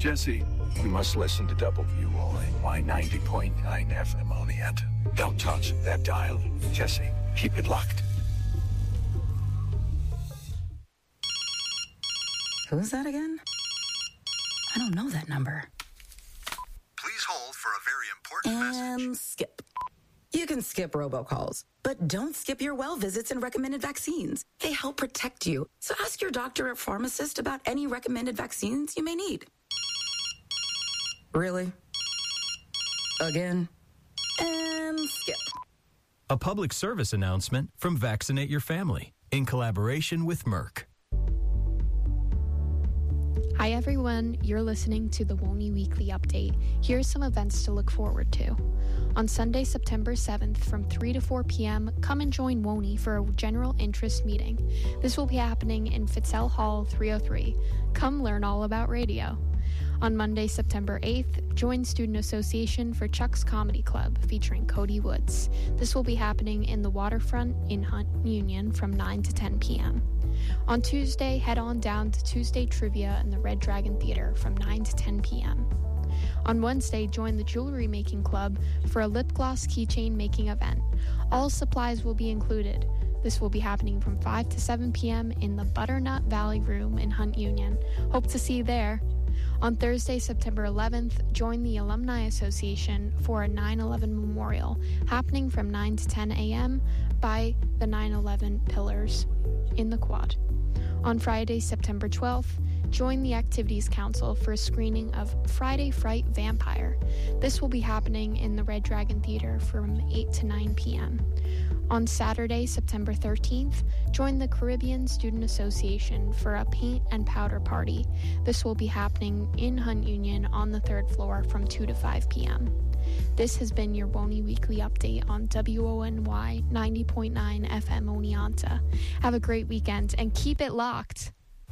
Jesse, we must listen to WONY 90.9 FM Oneonta. Don't touch that dial. Jesse, keep it locked. Who's that again? I don't know that number. Please hold for a very important message. And skip. You can skip robocalls, but don't skip your well visits and recommended vaccines. They help protect you. So ask your doctor or pharmacist about any recommended vaccines you may need. Really? Again? And skip. A public service announcement from Vaccinate Your Family in collaboration with Merck. Hi everyone, you're listening to the WONY Weekly Update. Here's some events to look forward to. On Sunday, September 7th from 3 to 4 p.m., come and join WONY for a general interest meeting. This will be happening in Fitzell Hall 303. Come learn all about radio. On Monday, September 8th, join Student Association for Chuck's Comedy Club featuring Cody Woods. This will be happening in the Waterfront in Hunt Union from 9 to 10 p.m. On Tuesday, head on down to Tuesday Trivia in the Red Dragon Theater from 9 to 10 p.m. On Wednesday, join the Jewelry Making Club for a lip gloss keychain making event. All supplies will be included. This will be happening from 5 to 7 p.m. in the Butternut Valley Room in Hunt Union. Hope to see you there. On Thursday, September 11th, join the Alumni Association for a 9/11 memorial happening from 9 to 10 a.m. by the 9/11 Pillars in the Quad. On Friday, September 12th, join the Activities Council for a screening of Friday Fright Vampire. This will be happening in the Red Dragon Theater from 8 to 9 p.m. On Saturday, September 13th, join the Caribbean Student Association for a paint and powder party. This will be happening in Hunt Union on the 3rd floor from 2 to 5 p.m. This has been your WONY Weekly Update on WONY 90.9 FM Oneonta. Have a great weekend and keep it locked.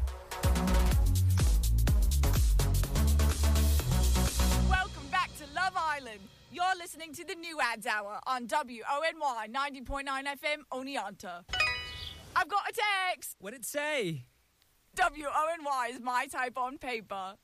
Welcome back to Love Island. You're listening to the New Ads Hour on WONY 90.9 FM Oneonta. I've got a text. What'd it say? WONY is my type on paper.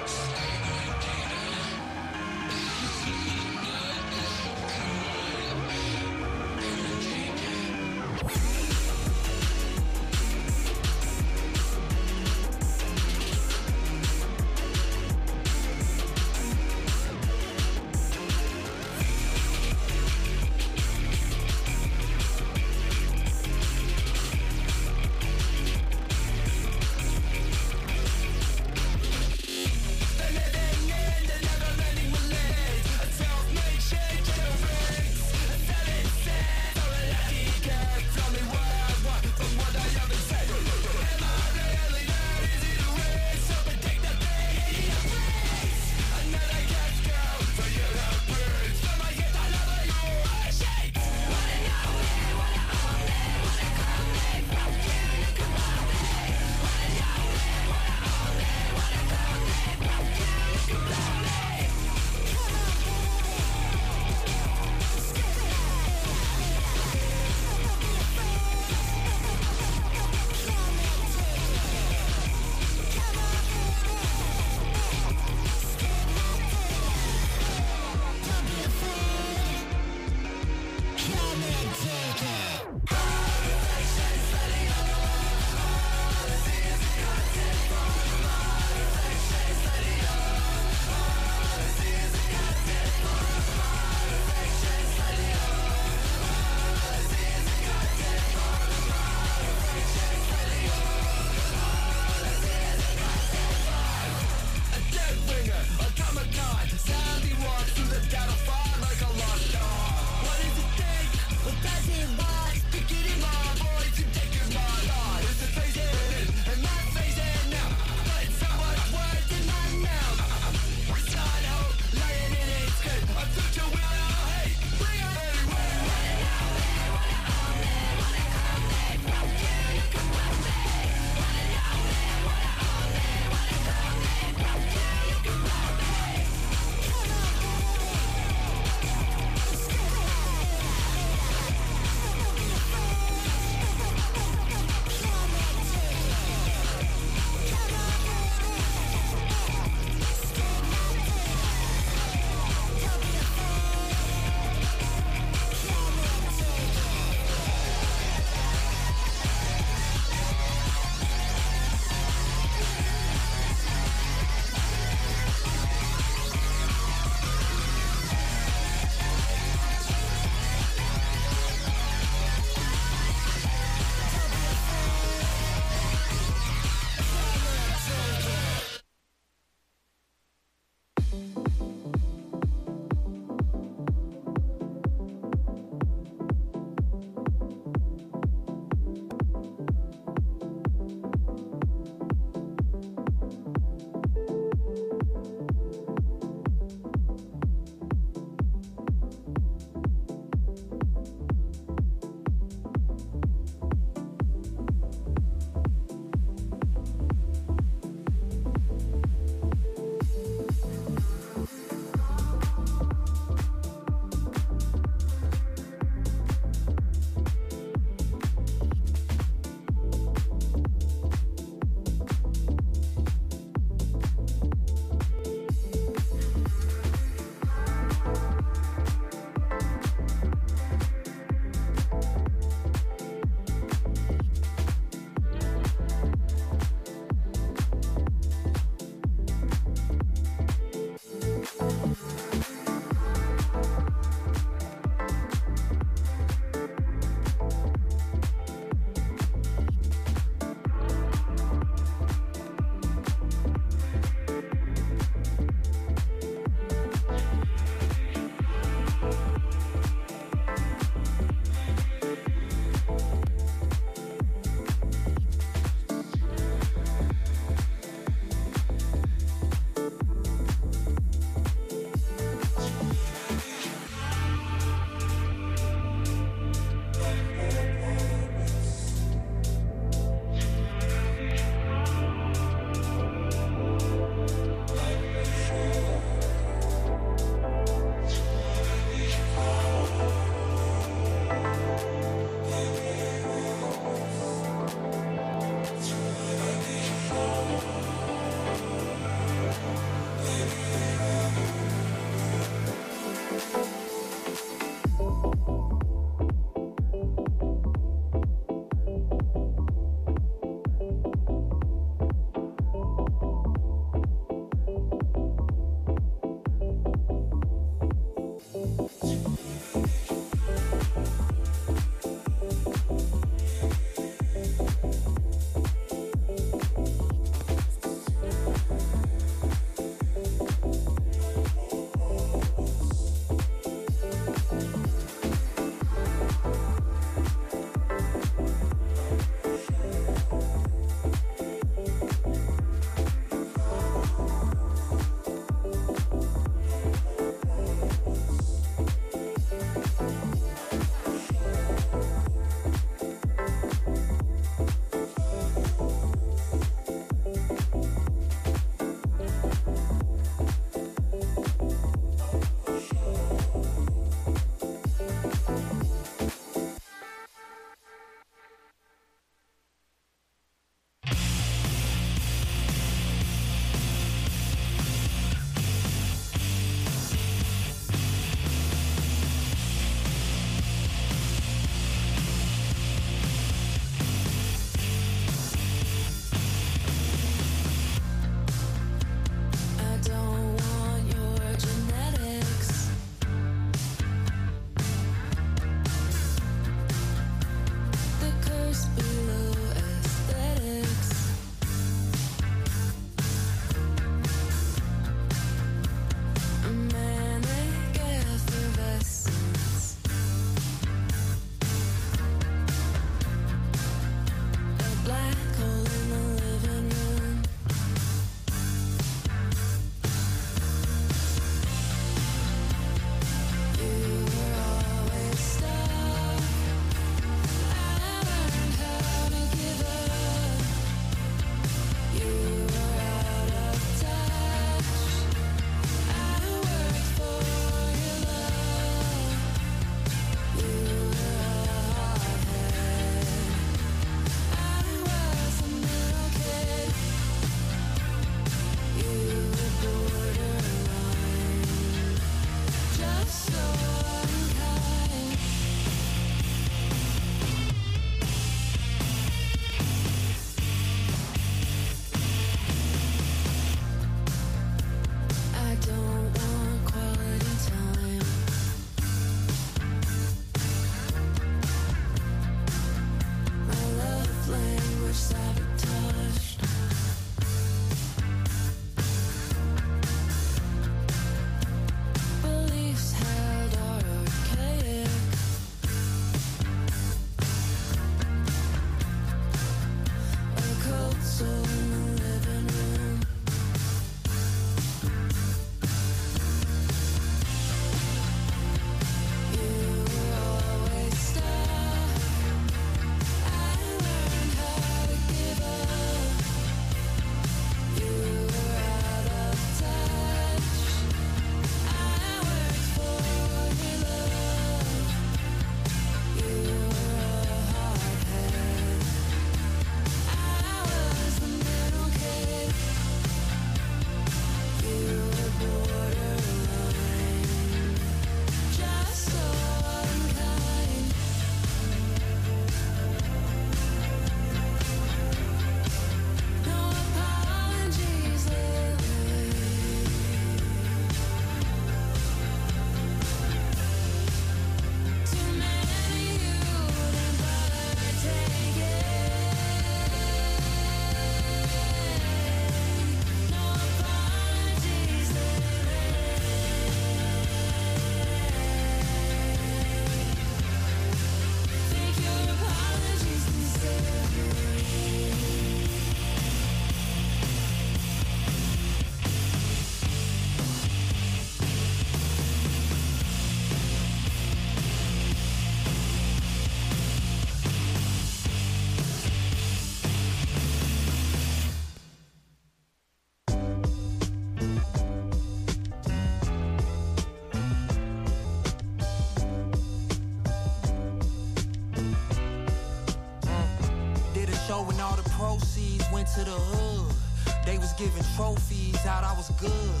show and all the proceeds went to the hood. They was giving trophies out, I was good.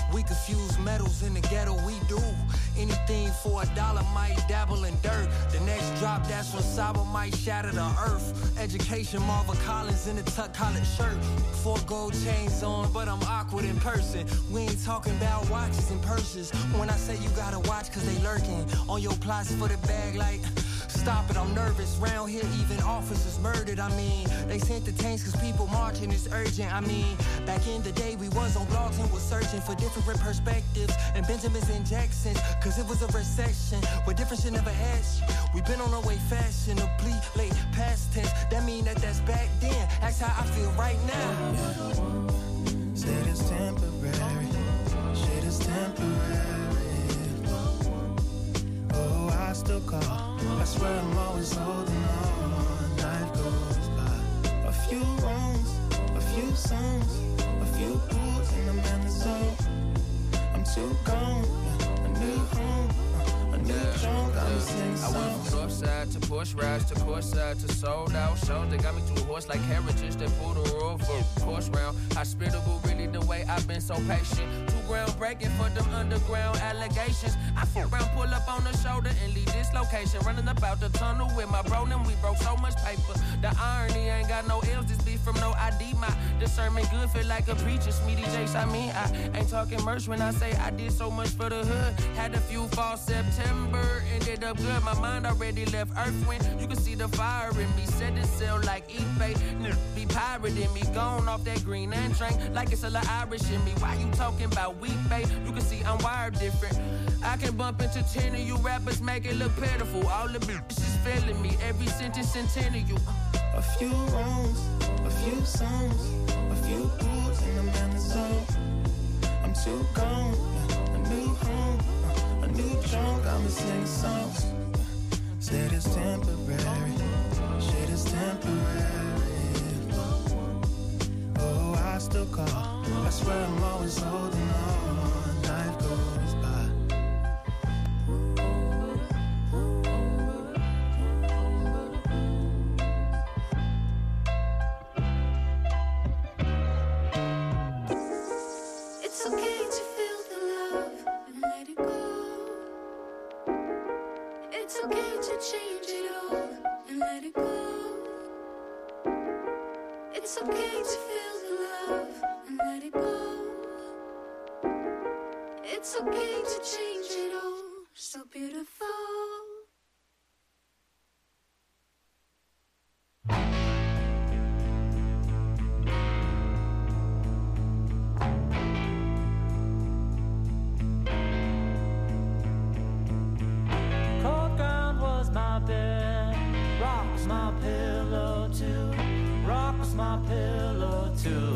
We confuse metals in the ghetto, we do anything for $1, might dabble in dirt. The next drop, that's when Saba might shatter the earth. Education, Marva Collins in a tuck collared shirt. 4 gold chains on, but I'm awkward in person. We ain't talking about watches and purses. When I say you gotta watch, cause they lurking on your plots for the bag, like, stop it, I'm nervous. Round here, even officers murdered. I mean, they sent the tanks cause people marching is urgent. I mean, back in the day, we was on blogs and was searching for different perspectives and Benjamins and Jacksons, cause it was a recession where different shit never asked you. We been on our way fashionably, late past tense. That mean that's back then. That's how I feel right now. Said it's temporary. Shit is temporary. Oh, I still call. I swear I'm always holding on. Life goes by. A few wrongs, a few songs, a few pools in the man's zone. I'm too gone. A new home, a new song. I'm singing songs. I went from north side to Porsche rides to court side to sold out shows. They got me to a horse like carriages that pull the road for a course round. Hospitable, really the way I've been so patient. Groundbreaking for them underground allegations. I fuck around, pull up on the shoulder and leave this location. Running about the tunnel with my bro, and we broke so much paper. The irony ain't got no L's, this beef from no ID. My discernment good, feel like a preacher. Smeedy Jakes, I mean, I ain't talking merch when I say I did so much for the hood. Had a few fall September, ended up good. My mind already left Earth when you can see the fire in me. Set it sail like eBay. Be pirating me, gone off that green and drink like it's a lot Irish in me. Why you talking about weak, babe? You can see I'm wired different. I can bump into 10 of you rappers, make it look pitiful. All the bitches feeling me, every sentence and 10 of you. A few wrongs, a few songs, a few pools in the man's zone. I'm too gone. A new home, a new song. I'm singing songs. Said it's temporary. Shit is temporary. Oh, I still call. I swear I'm always holding on. Life goes by. It's okay to feel the love and let it go. It's okay to change it all and let it go. It's okay to feel the love and let it go. It's okay to change it all. So beautiful. Cold ground was my bed, rock was my pillow too. Rock was my pillow too.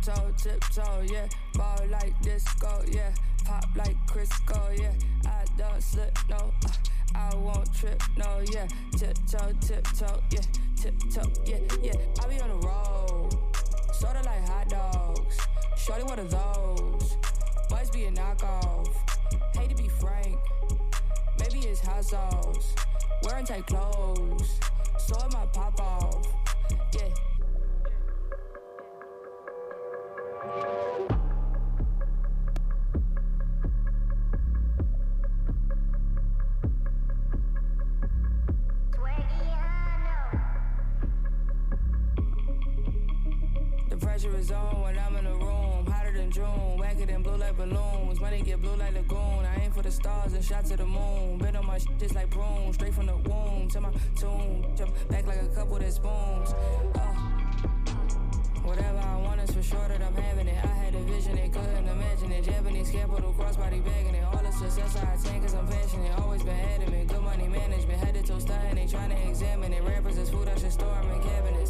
tiptoe, yeah. Ball like disco, yeah. Pop like Crisco, yeah. I don't slip, no. I won't trip, no, yeah. Tiptoe, yeah. Tiptoe, yeah. I be on the road, sorta like hot dogs. Shorty, one of those. Boys be a knockoff. Hate to be frank, maybe it's hot sauce. Wearing tight clothes, so it might pop off, yeah. The pressure is on when I'm in the room. Hotter than June, wacker than blue like balloons. Money get blue like lagoon. I aim for the stars and shot to the moon. Been on my shit just like broom. Straight from the womb to my tomb. Jump back like a couple that spoons. Whatever I want is for sure that I'm having it. I had a vision and couldn't imagine it. Japanese capital, crossbody bagging it. All the success I attain cause I'm passionate. Always been adamant. Good money management. Headed to stunting. They trying to examine it. Rappers is food I should store them in cabinets.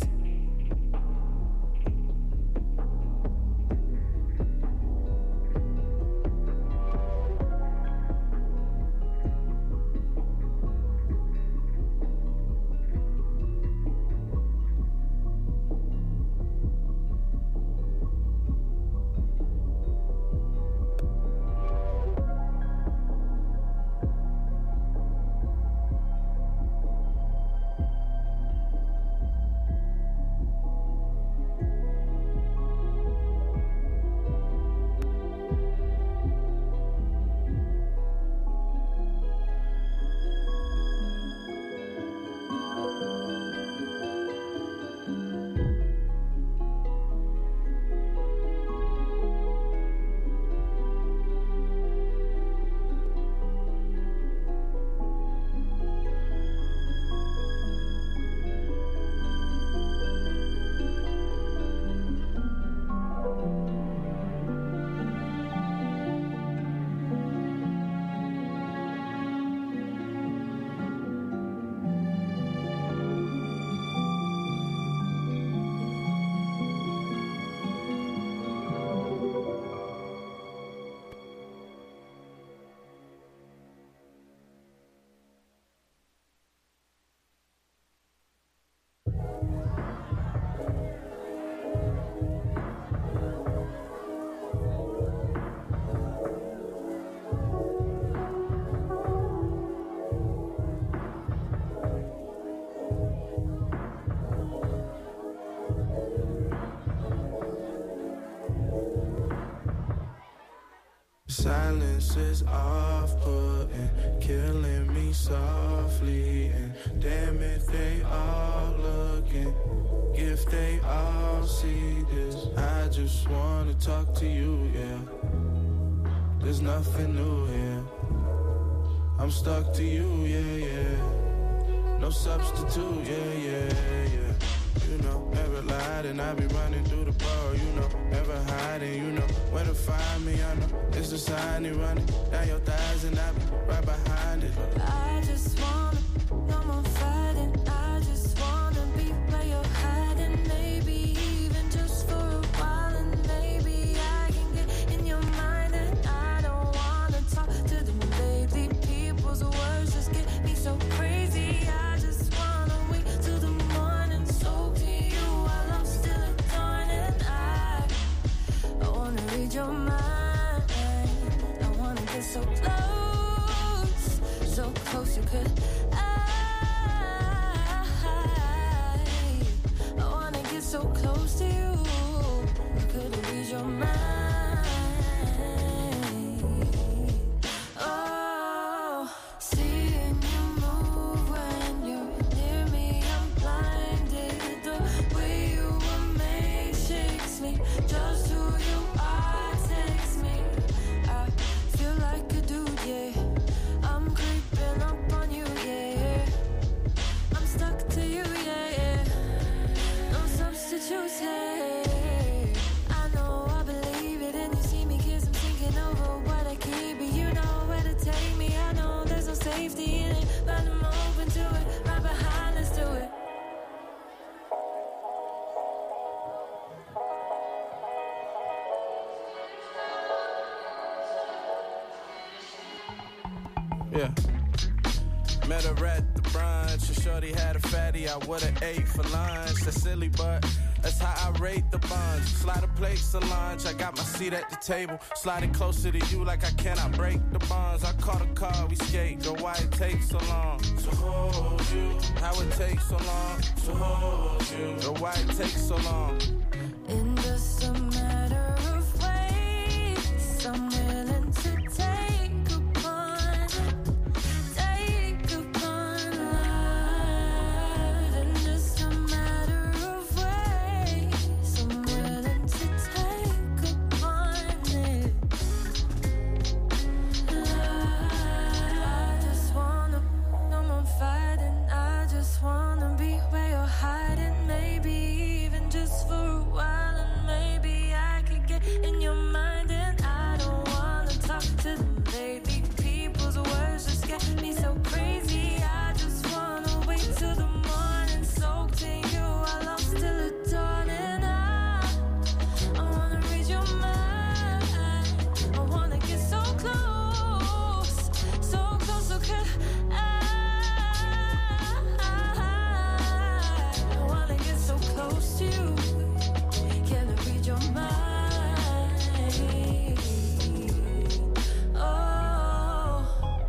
Silence is off-putting, killing me softly. And damn it, they all looking. If they all see this, I just wanna talk to you, yeah. There's nothing new here. I'm stuck to you, yeah. No substitute, yeah. You know, never lied and I be running through the bar, you know. Never hiding, you know. Where to find me, I know. It's a sign they running down your thighs and I be right behind it. I just wanna, no more fighting. I just wanna be where you're hiding. Maybe even just for a while. And maybe I can get in your mind. And I don't wanna talk to them lately. People's words just get me so crazy. I just wanna wait till the morning. Soak to you while I'm still adoring. And I wanna read your mind. I wanna get so close you could. I wanna get so close to you. I couldn't read your mind. Oh, seeing you move when you're near me, I'm blinded. The way you were made shakes me. Just who you are takes me. I feel like a dude, yeah. I'm creeping up on you, yeah. Yeah. Met her at the brunch, and shorty had a fatty, I would've ate for lunch. That's silly, but that's how I rate the buns. Slide a plate to lunch, I got my seat at the table. Sliding closer to you like I cannot break the bonds. I caught a car, we skate, girl, why it takes so long to hold you? How it takes so long to hold you? Girl, why it takes so long? In just a matter of ways, I'm willing to take upon love. In just a matter of ways, I'm willing to take upon it. I just wanna, no more fighting. I just wanna be where you're hiding, maybe even just for a while, and maybe I could get in your mind. And I don't wanna talk to them lately. People's words just get me so crazy. I just wanna wait till the morning, soaked in you while I'm still adoring. I wanna read your mind. I wanna get so close, so could I wanna get so close to you. Can I read your mind? Oh.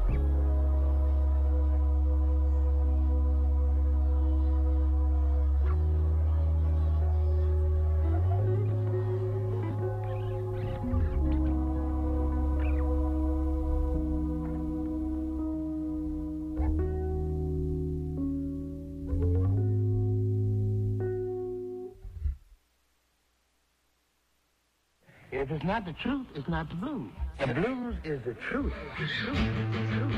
If it's not the truth, it's not the blues. The blues is the truth. The truth. The truth.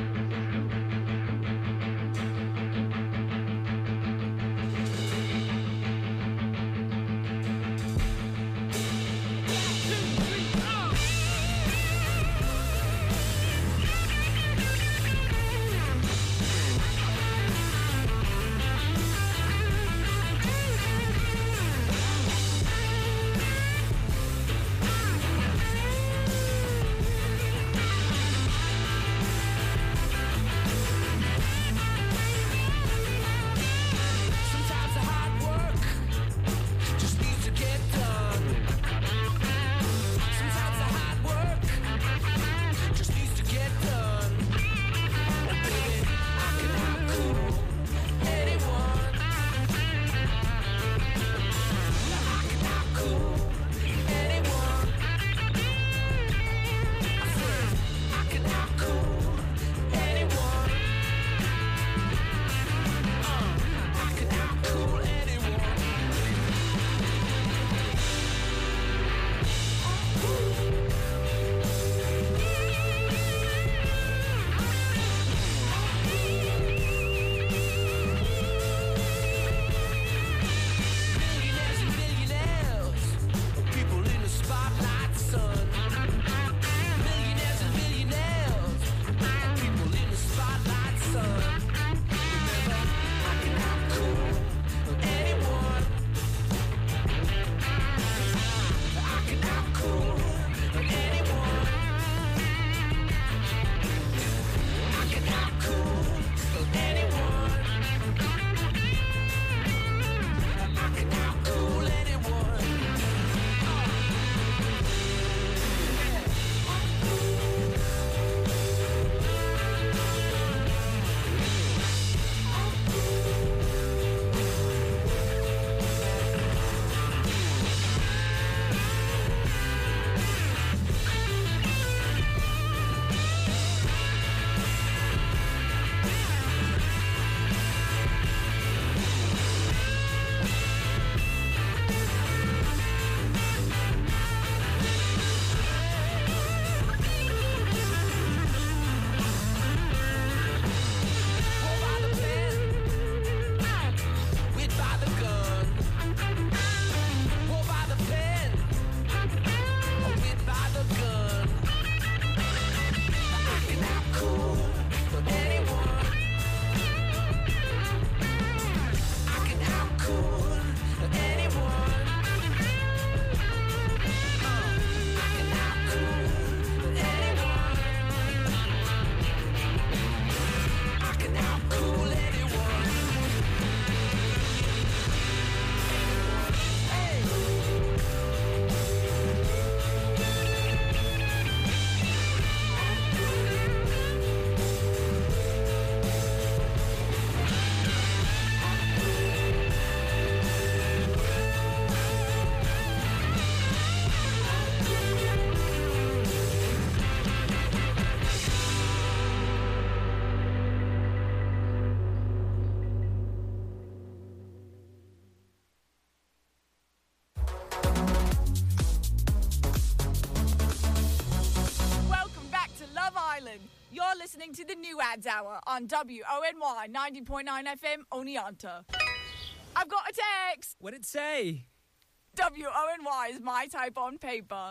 listening to the New Ads Hour on WONY 90.9 FM Oneonta. I've got a text. What'd it say? WONY is my type on paper.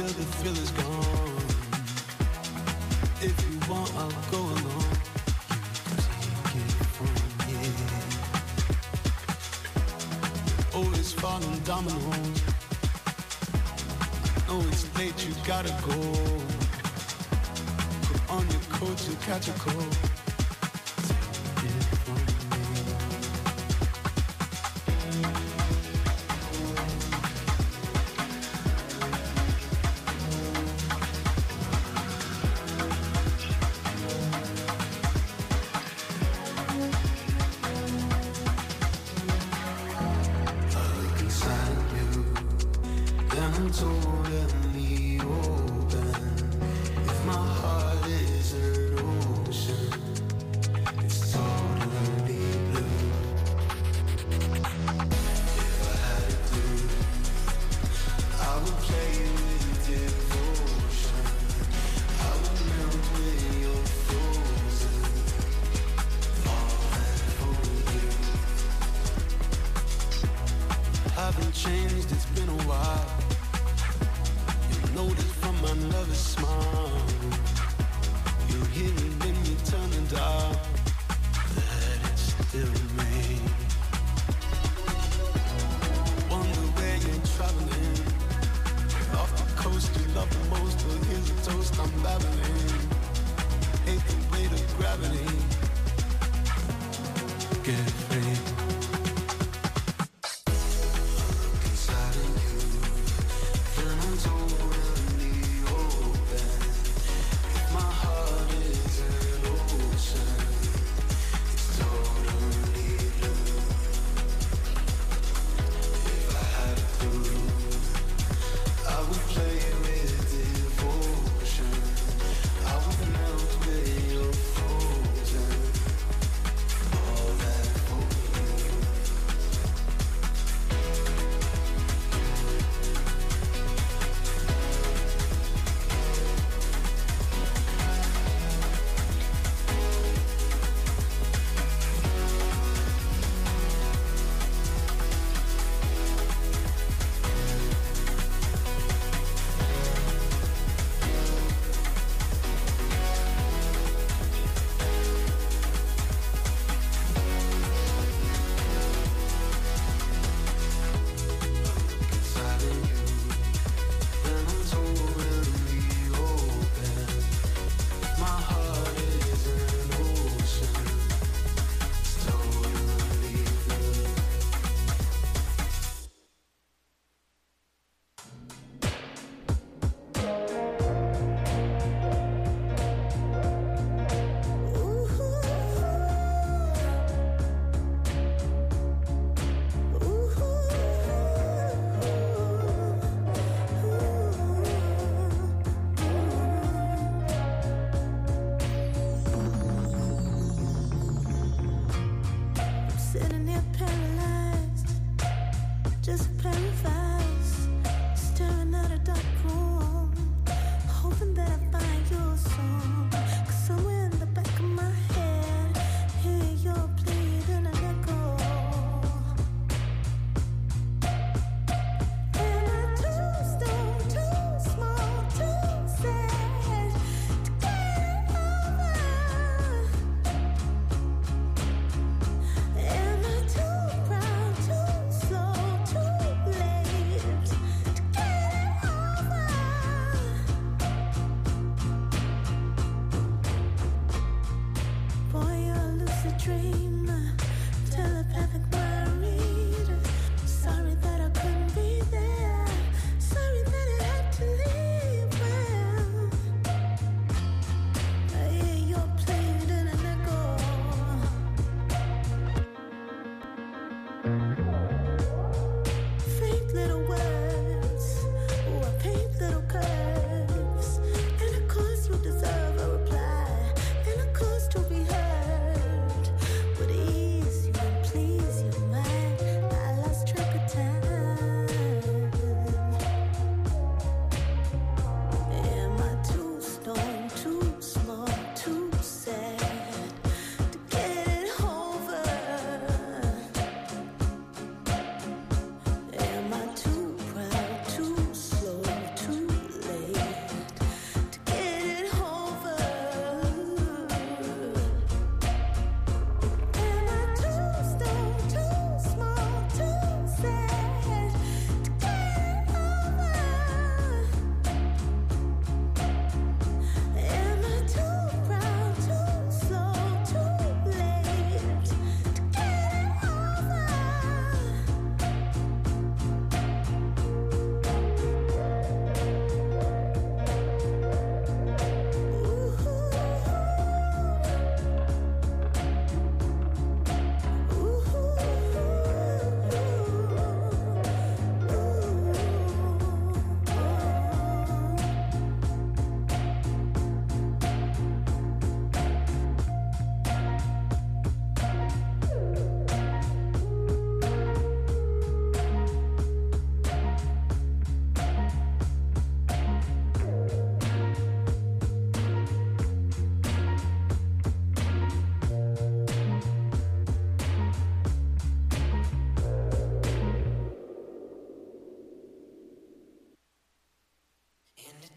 till the thrill is gone. If you want, I'll go along. You take it from here. Always falling dominoes. Oh, it's late, you gotta go. Put on your coat, you'll catch a cold. Take it from me. Changed, it's been a while. You notice from my lover's smile. You hear me when you turn the dial. That it's still me. Wonder where you're traveling. Off the coast you love the most, but here's a toast I'm babbling. Hate the weight of gravity. Get free.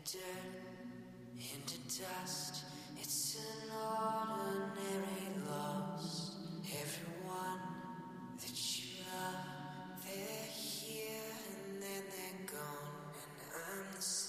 dirt, into dust. It's an ordinary loss. Everyone that you love, they're here and then they're gone, and I'm the same.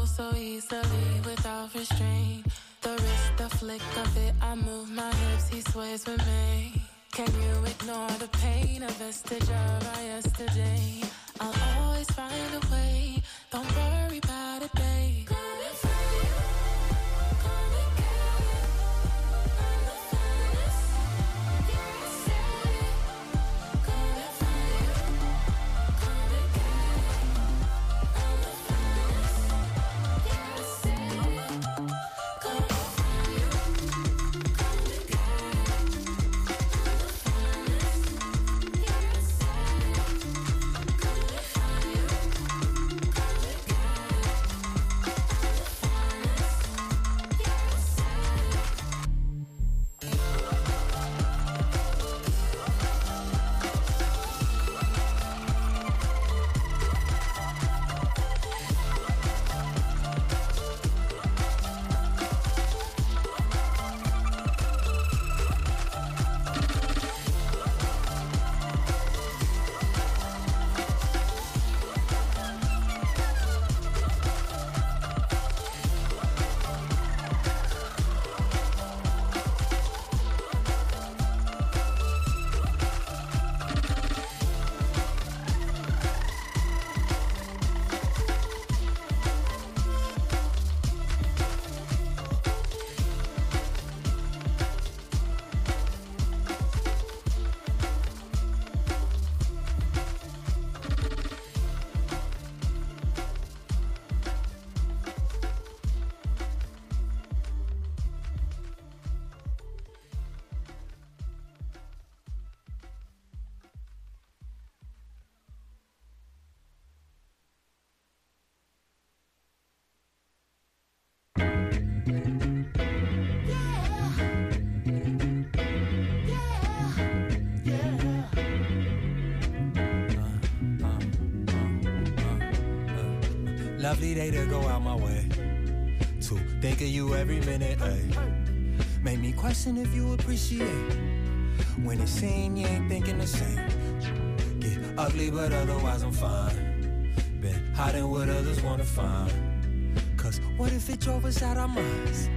so easily without restraint. The wrist, the flick of it, I move my hips, he sways with me. Can you ignore the pain, a vestige of our yesterday? I'll always find a way, don't worry about it, babe. Coming for you, coming get it. I'm the finest, yeah, I said it. Coming for you, coming get it. I'm the finest, yeah, I said it. Coming for you, coming get it. I'm the finest, yeah, I said it. Coming for you, coming get it. Lovely day to go out my way to think of you every minute, ayy. Make me question if you appreciate when it seems you ain't thinking the same. Get ugly, but otherwise I'm fine. Been hiding what others wanna find. Cause what if it drove us out our minds?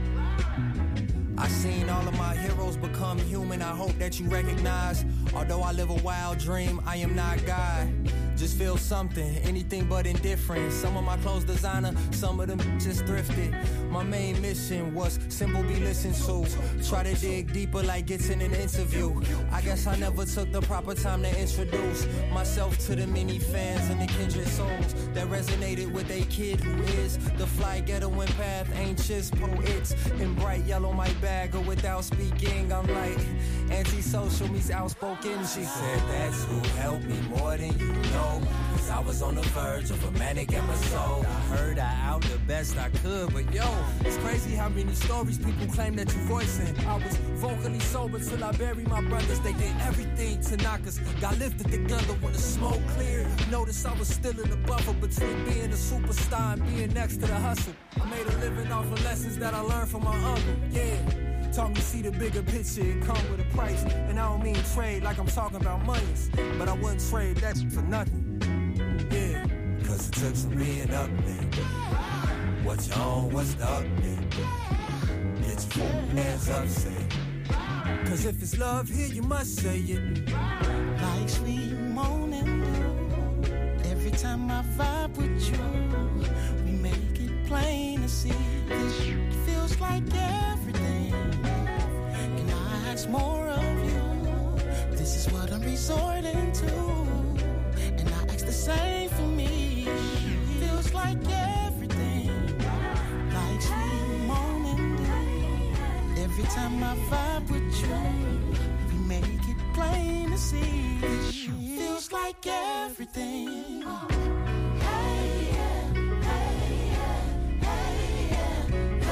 I seen all of my heroes become human. I hope that you recognize. Although I live a wild dream, I am not God. Just feel something, anything but indifferent. Some of my clothes designer, some of them just thrifted. My main mission was simple, be listened to. Try to dig deeper like it's in an interview. I guess I never took the proper time to introduce myself to the many fans and the kindred souls that resonated with a kid who is the fly ghetto empath, anxious poets in bright yellow my bag. Or without speaking, I'm like antisocial meets outspoken. She said that's who helped me more than you know. Cause I was on the verge of a manic episode. I heard I out the best I could, but yo, it's crazy how many stories people claim that you voicing. I was vocally sober till I buried my brothers. They did everything to knock us. Got lifted together when the smoke cleared. Noticed I was still in the buffer between being a superstar and being next to the hustle. I made a living off of lessons that I learned from my uncle. Yeah. Taught me see the bigger picture, it come with a price. And I don't mean trade like I'm talking about monies, but I wouldn't trade that for nothing. Yeah, cause it took some being up there. What you on, what's the up there? Get your hands up, say. Cause if it's love here, you must say it. Like sweet morning dew. Every time I vibe with you, we make it plain to see. This feels like everything. Can I ask more of you? This is what I'm resorting to. And I ask the same for me. Feels like everything. Like sweet morning dew. Every time I vibe with you, we make it plain to see. This feels like everything. Hey, yeah, hey, yeah, hey, yeah,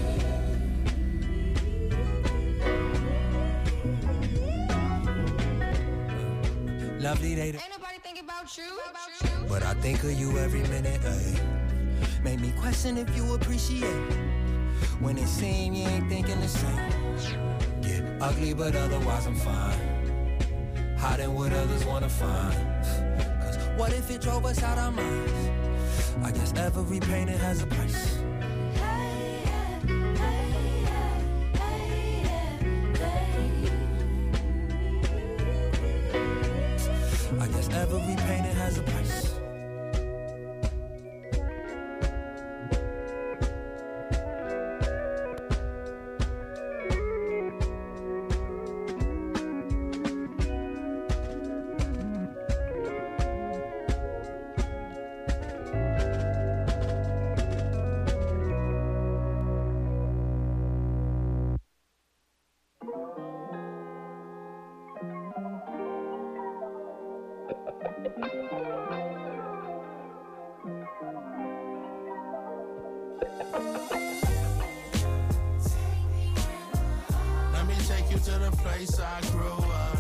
hey. Lovely day. Ain't nobody thinking about you. But I think of you every minute, ayy. Make me question if you appreciate when it seems you ain't thinking the same. Get ugly, but otherwise I'm fine. Hiding what others wanna find. Cause what if it drove us out our minds? I guess every painting has a price. I guess every painting has a price. Let me take you to the place I grew up.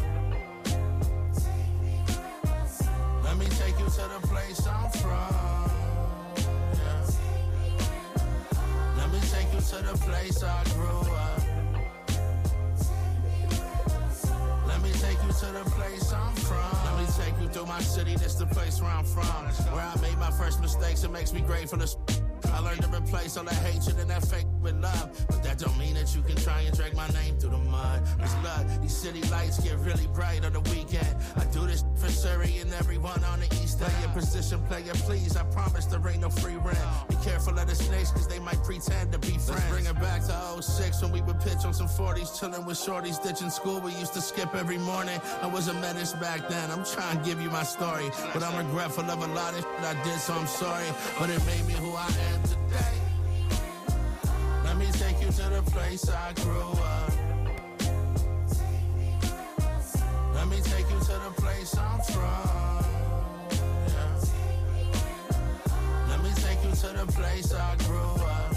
Let me take you to the place I'm from. Yeah. Let me take you to the place I grew up. Let me take you to the place I'm from. Let me take you through my city, this the place where I'm from. Where I made my first mistakes, it makes me grateful to I learned to replace all that hatred and that fake with love. But that don't mean that you can try and drag my name through the mud. It's love, these city lights get really bright on the weekend. I do this for Surrey and everyone on the east end. Play your position, player, please. I promise there ain't no free rent. Be careful of the snakes, cause they might pretend to be friends. Let's bring it back to 06 when we would pitch on some 40s. Chilling with shorties, ditching school. We used to skip every morning. I was a menace back then. I'm trying to give you my story. But I'm regretful of a lot of shit I did, so I'm sorry. But it made me who I am today. Let me take you to the place I grew up. Let me take you to the place I'm from. Yeah. Let me take you to the place I grew up.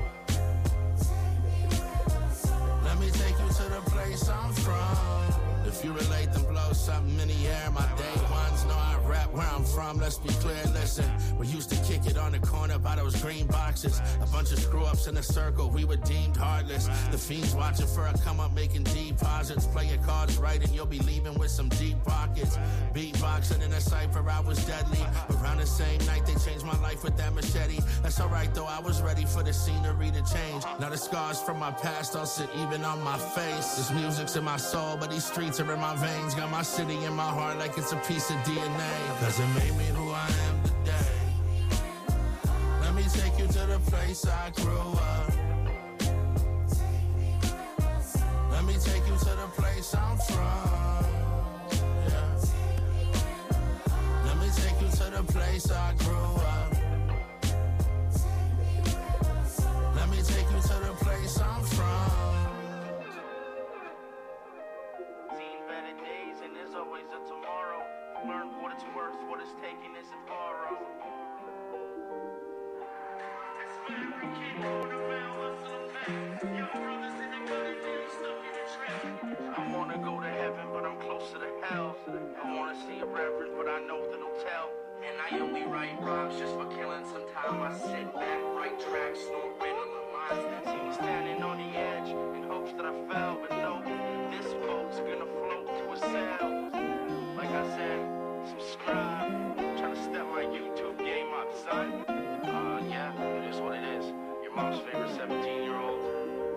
Let me take you to the place I'm from. If you relate, then blow something in the air. My day ones know I rap where I'm from. Let's be clear, listen. We used to kick it on the corner by those green boxes. A bunch of screw-ups in a circle, we were deemed heartless. The fiends watching for a come up making deposits. Play your cards right and you'll be leaving with some deep pockets. Beatboxing in a cypher, I was deadly. Around the same night, they changed my life with that machete. That's alright though, I was ready for the scenery to change. Now the scars from my past all sit even on my face. This music's in my soul, but these streets are in my veins. Got my city in my heart like it's a piece of DNA. Cause it made me who I am today. Let me take you to the place I grew up. Let me take you to the place I'm from. Yeah. Let me take you to the place I grew up. Let me take you to the place I'm from. Always a tomorrow. Learn what it's worth, what it's taking isn't borrowed. I wanna go to heaven, but I'm closer to hell. I wanna see a reverend, but I know that he'll tell. And I only write rhymes just for killing some time. I sit back, write tracks, snort riddling lines. See me standing on the edge in hopes that I fell, but no, this boat's gonna float to a sail. Like I said, subscribe. Trying to step my YouTube game up, son. Yeah, it is what it is. Your mom's favorite 17-year-old.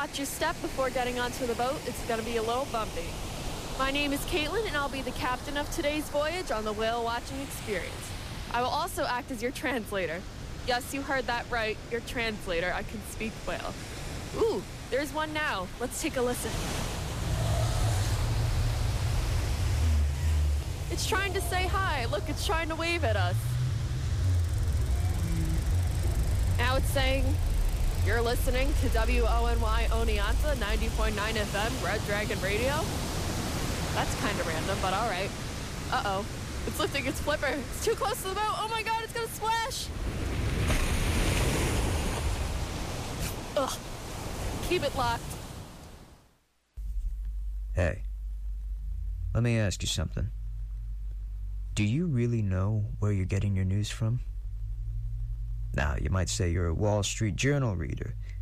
watch your step before getting onto the boat. It's going to be a little bumpy. My name is Caitlin, and I'll be the captain of today's voyage on the whale watching experience. I will also act as your translator. Yes, you heard that right, your translator. I can speak whale. Ooh, there's one now. Let's take a listen. It's trying to say hi. Look, it's trying to wave at us. Now it's saying, you're listening to WONY Oneonta 90.9 FM, Red Dragon Radio. That's kind of random, but all right. Uh-oh. It's lifting its flipper. It's too close to the boat. Oh my god, it's gonna splash! Ugh. Keep it locked. Hey, let me ask you something. Do you really know where you're getting your news from? Now, you might say you're a Wall Street Journal reader,